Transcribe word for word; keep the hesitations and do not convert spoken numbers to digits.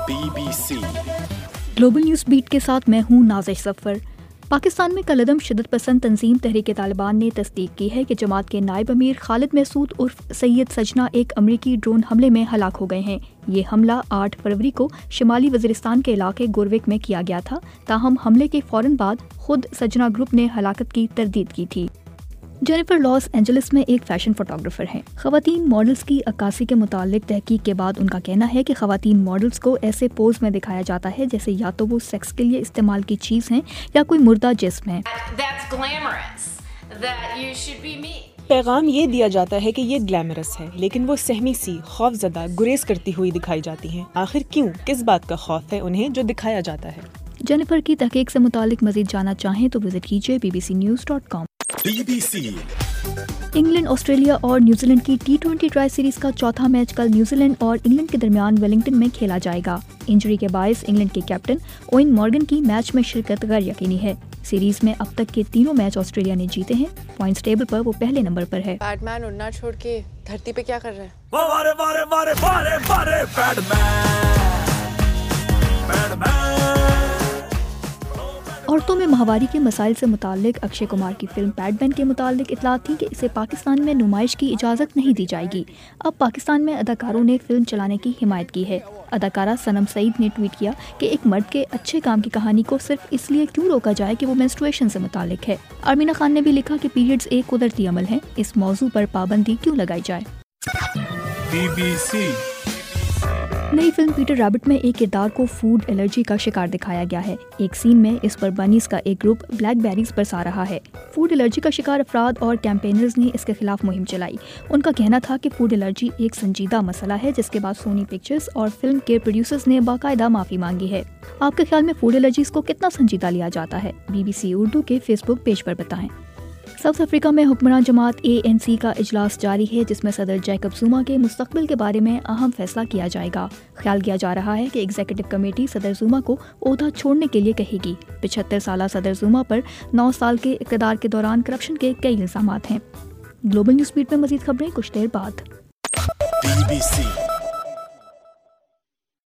B B C global news beat के साथ मैं हूँ नाज़िश ज़फ़र। पाकिस्तान में कलअदम शिद्दत पसंद तंजीम तहरीक तालिबान ने तस्दीक की है कि जमात के नायब अमीर खालिद महसूद उर्फ सैयद सजना एक अमरीकी ड्रोन हमले में हलाक हो गए हैं। ये हमला आठ फरवरी को शिमाली वज़ीरिस्तान के इलाके गुरविक में किया गया था। ताहम हमले के फौरन बाद खुद सजना ग्रुप ने हलाकत की तरदीद की थी। जेनिफर लॉस एंजलिस में एक फैशन फोटोग्राफर हैं। खवातीन मॉडल्स की अक्कासी के मुतालिक तहकीक के बाद उनका कहना है कि खवातीन मॉडल्स को ऐसे पोज में दिखाया जाता है जैसे या तो वो सेक्स के लिए इस्तेमाल की चीज़ हैं या कोई मुर्दा जिस्म है। पैगाम ये दिया जाता है कि ये ग्लैमरस है, लेकिन वो सहमी सी खौफजदा गुरेज करती हुई दिखाई जाती हैं। आखिर क्यों, किस बात का खौफ है उन्हें जो दिखाया जाता है? जेनिफर की तहकीक से मुतालिक मजीद जानना चाहें तो विजिट कीजिए B B C news dot com. B B C England, Australia और न्यूजीलैंड की टी ट्वेंटी ट्राई सीरीज का चौथा मैच कल न्यूजीलैंड और इंग्लैंड के दरमियान वेलिंगटन में खेला जाएगा। इंजरी के बायस इंग्लैंड के कैप्टन ओवेन मॉर्गन की मैच में शिरकत गैर यकीनी है। सीरीज में अब तक के तीनों मैच ऑस्ट्रेलिया ने जीते हैं। पॉइंट्स टेबल पर वो पहले नंबर पर है। बैटमैन उड़ना छोड़ के धरती पे क्या कर रहा है? वारे वारे वारे वारे वारे बैटमैन बैटमैन। औरतों में माहवारी के मसाइल से मुताल्लिक अक्षय कुमार की फिल्म पैडमैन के मुताल्लिक इतला थी कि इसे पाकिस्तान में नुमाइश की इजाज़त नहीं दी जाएगी। अब पाकिस्तान में अदाकारों ने फिल्म चलाने की हिमायत की है। अदाकारा सनम सईद ने ट्वीट किया कि एक मर्द के अच्छे काम की कहानी को सिर्फ इसलिए क्यों रोका जाए कि वो मेंस्ट्रुएशन से मुताल्लिक है। अरमीना खान ने भी लिखा कि पीरियड्स एक कुदरती अमल है, इस मौजू पर पाबंदी क्यों लगाई जाए। बी बी सी नई फिल्म पीटर रैबिट में एक किरदार को फूड एलर्जी का शिकार दिखाया गया है। एक सीन में इस पर बनीज का एक ग्रुप ब्लैकबेरीज बरसा रहा है। फूड एलर्जी का शिकार अफराद और कैंपेनर्स ने इसके खिलाफ मुहिम चलाई। उनका कहना था कि फूड एलर्जी एक संजीदा मसला है, जिसके बाद सोनी पिक्चर्स और फिल्म के प्रोड्यूसर्स ने बाकायदा माफ़ी मांगी है। आपके ख्याल में फूड एलर्जीज को कितना संजीदा लिया जाता है? बी बी सी उर्दू के फेसबुक पेज पर बताएं। साउथ अफ्रीका में हुक्मरान जमात ए एन सी का इजलास जारी है, जिसमें सदर जैकब जुमा के मुस्तकबिल के बारे में अहम फैसला किया जाएगा। ख्याल किया जा रहा है कि एग्जीक्यूटिव कमेटी सदर जुमा को ओहदा छोड़ने के लिए कहेगी। पिछहत्तर साल सदर जुमा पर नौ साल के इक़्तिदार के दौरान करप्शन के कई इल्ज़ामात हैं। ग्लोबल न्यूज़ बीट में मज़ीद खबरें कुछ देर बाद। बी बी सी